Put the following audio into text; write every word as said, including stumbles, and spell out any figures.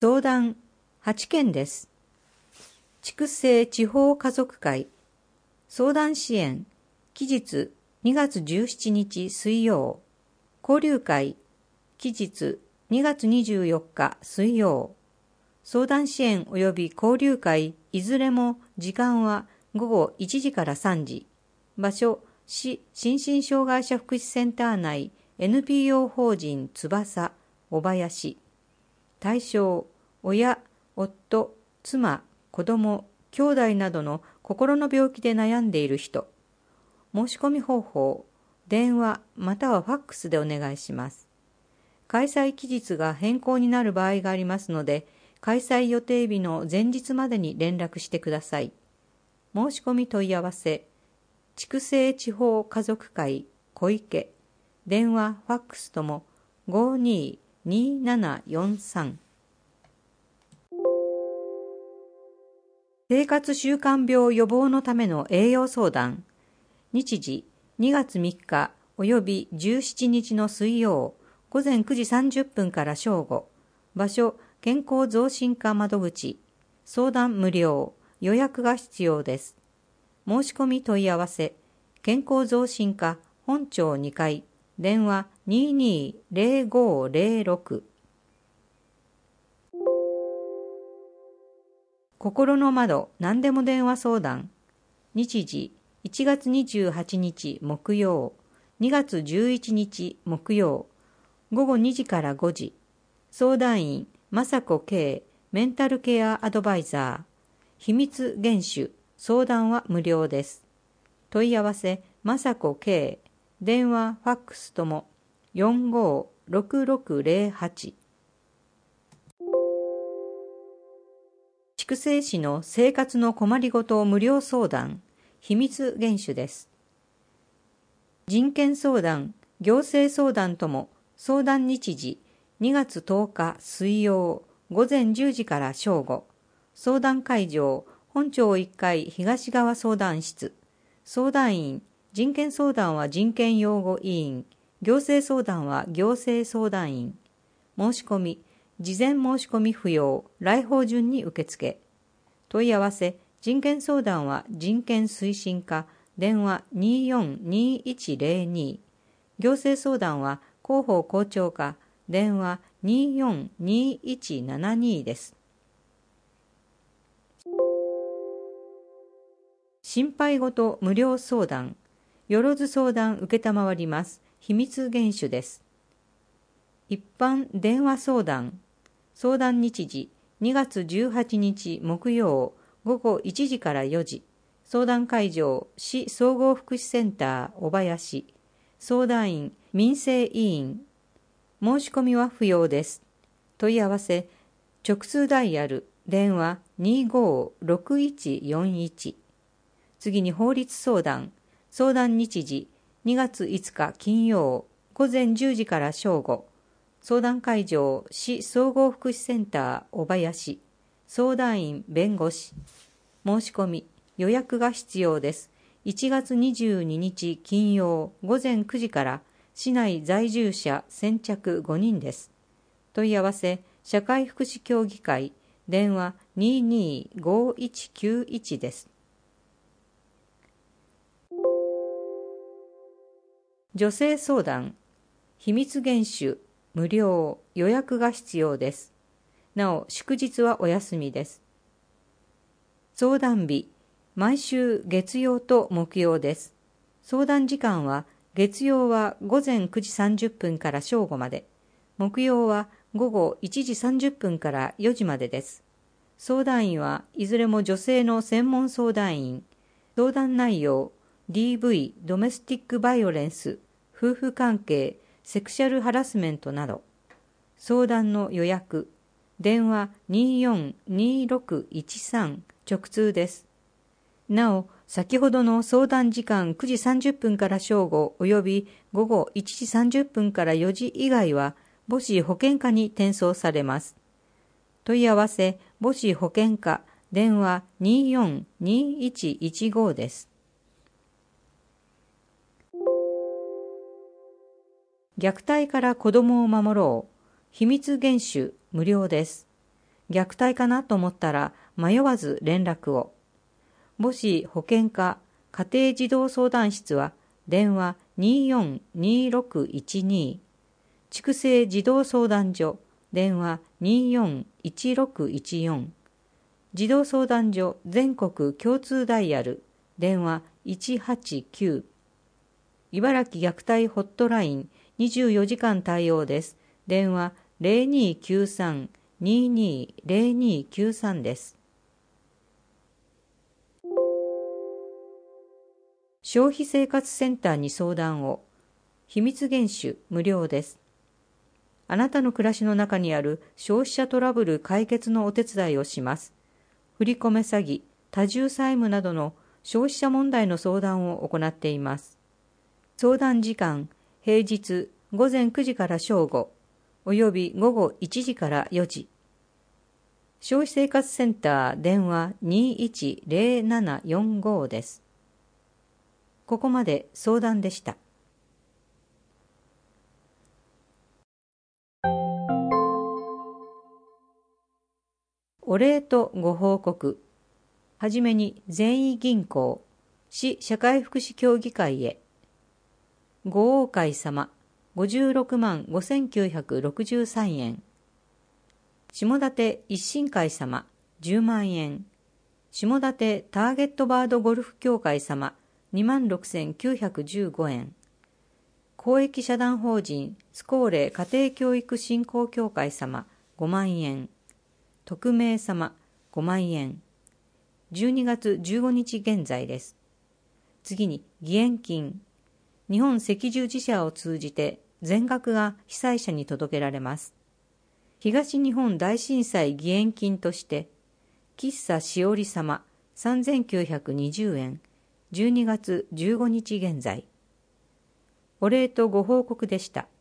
相談はちけんです。筑西地方家族会相談支援期日にがつじゅうしちにち水曜、交流会期日にがつにじゅうよっか水曜、相談支援及び交流会いずれも時間はごごいちじからさんじ、場所市心身障害者福祉センター内 エヌピーオー 法人翼小林、対象親、夫、妻、子供、兄弟などの心の病気で悩んでいる人。申し込み方法、電話またはファックスでお願いします。開催期日が変更になる場合がありますので、開催予定日の前日までに連絡してください。申し込み問い合わせ、筑西地方家族会小池、電話、ファックスともごにーにーななよんさん。生活習慣病予防のための栄養相談。日時にがつみっかおよびじゅうしちにちの水曜、ごぜんくじさんじゅっぷんから正午。場所、健康増進課窓口。相談無料。予約が必要です。申し込み問い合わせ。健康増進課本町にかい。電話にーにーぜろごぜろろく。心の窓何でも電話相談。日時いちがつにじゅうはちにち木曜、にがつじゅういちにち木曜、ごごにじからごじ。相談員雅子圭メンタルケアアドバイザー。秘密厳守相談は無料です。問い合わせ雅子圭、電話ファックスともよんごーろくろくぜろはち。筑西市の生活の困りごとを無料相談、秘密厳守です。人権相談、行政相談とも相談日時にがつとおか水曜、ごぜんじゅうじから正午。相談会場、本町いっかい東側相談室。相談員、人権相談は人権擁護委員、行政相談は行政相談員。申し込み、事前申し込み不要、来訪順に受付。問い合わせ、人権相談は人権推進課、電話にーよんにーいちぜろに。行政相談は広報校長課、電話にーよんにーいちななにです。心配ごと無料相談、よろず相談受けたまわります。秘密厳守です。一般電話相談、相談日時にがつじゅうはちにち木曜、ごごいちじからよじ。相談会場、市総合福祉センター小林。相談員、民生委員。申し込みは不要です。問い合わせ、直通ダイヤル、電話にーごーろくいちよんいち。次に法律相談、相談日時にがついつか金曜、ごぜんじゅうじから正午。相談会場、市総合福祉センター小林。相談員、弁護士。申し込み、予約が必要です。いちがつにじゅうににち金曜ごぜんくじから市内在住者先着ごにんです。問い合わせ、社会福祉協議会、電話にーにーごいちきゅういちです。女性相談、秘密厳守、無料、予約が必要です。なお、祝日はお休みです。相談日、毎週月曜と木曜です。相談時間は、月曜はごぜんくじさんじゅっぷんから正午まで、木曜はごごいちじさんじゅっぷんからよじまでです。相談員はいずれも女性の専門相談員。相談内容、ディーブイ、ドメスティックバイオレンス、夫婦関係、セクシャルハラスメントなど。相談の予約、電話にーよんにーろくいちさん直通です。なお、先ほどの相談時間くじさんじゅっぷんから正午およびごごいちじさんじゅっぷんからよじ以外は母子保健課に転送されます。問い合わせ、母子保健課、電話にーよんにーいちいちごです。虐待から子どもを守ろう。秘密厳守無料です。 虐待かなと思ったら迷わず連絡を。母子保健課家庭児童相談室は電話 にーよんにーろくいちに、畜生児童相談所電話 にーよんいちろくいちよん、児童相談所全国共通ダイヤル電話いちはちきゅう、茨城虐待ホットラインにじゅうよじかん対応です。電話 ゼロにーきゅうさん にーにーゼロにーきゅうさん です。消費生活センターに相談を。秘密厳守無料です。あなたの暮らしの中にある消費者トラブル解決のお手伝いをします。振り込め詐欺、多重債務などの消費者問題の相談を行っています。相談時間、平日ごぜんくじから正午、および午後いちじからよじ。消費生活センター電話 にーいちゼロななよんご です。ここまで相談でした。お礼とご報告。はじめに善意銀行、市社会福祉協議会へ。ご王会様、ごじゅうろくまんごせんきゅうひゃくろくじゅうさんえん。下館一新会様、じゅうまんえん。下館ターゲットバードゴルフ協会様、にまんろくせんきゅうひゃくじゅうごえん。公益社団法人スコーレ家庭教育振興協会様、ごまんえん。匿名様、ごまんえん。じゅうにがつじゅうごにち現在です。次に義援金。日本赤十字社を通じて全額が被災者に届けられます。東日本大震災義援金として、喫茶しおり様さんぜんきゅうひゃくにじゅうえん、じゅうにがつじゅうごにち現在。お礼とご報告でした。